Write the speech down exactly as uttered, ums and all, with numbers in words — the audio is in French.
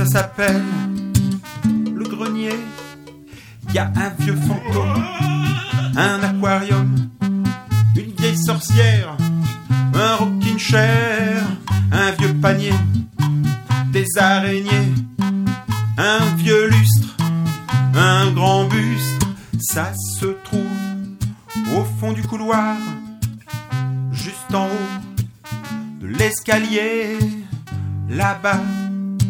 ça s'appelle le grenier. Y a un vieux fantôme, un aquarium, une vieille sorcière, un rocking chair, un vieux panier, des araignées, un vieux lustre, un grand buste. Ça se trouve au fond du couloir, juste en haut de l'escalier, là-bas.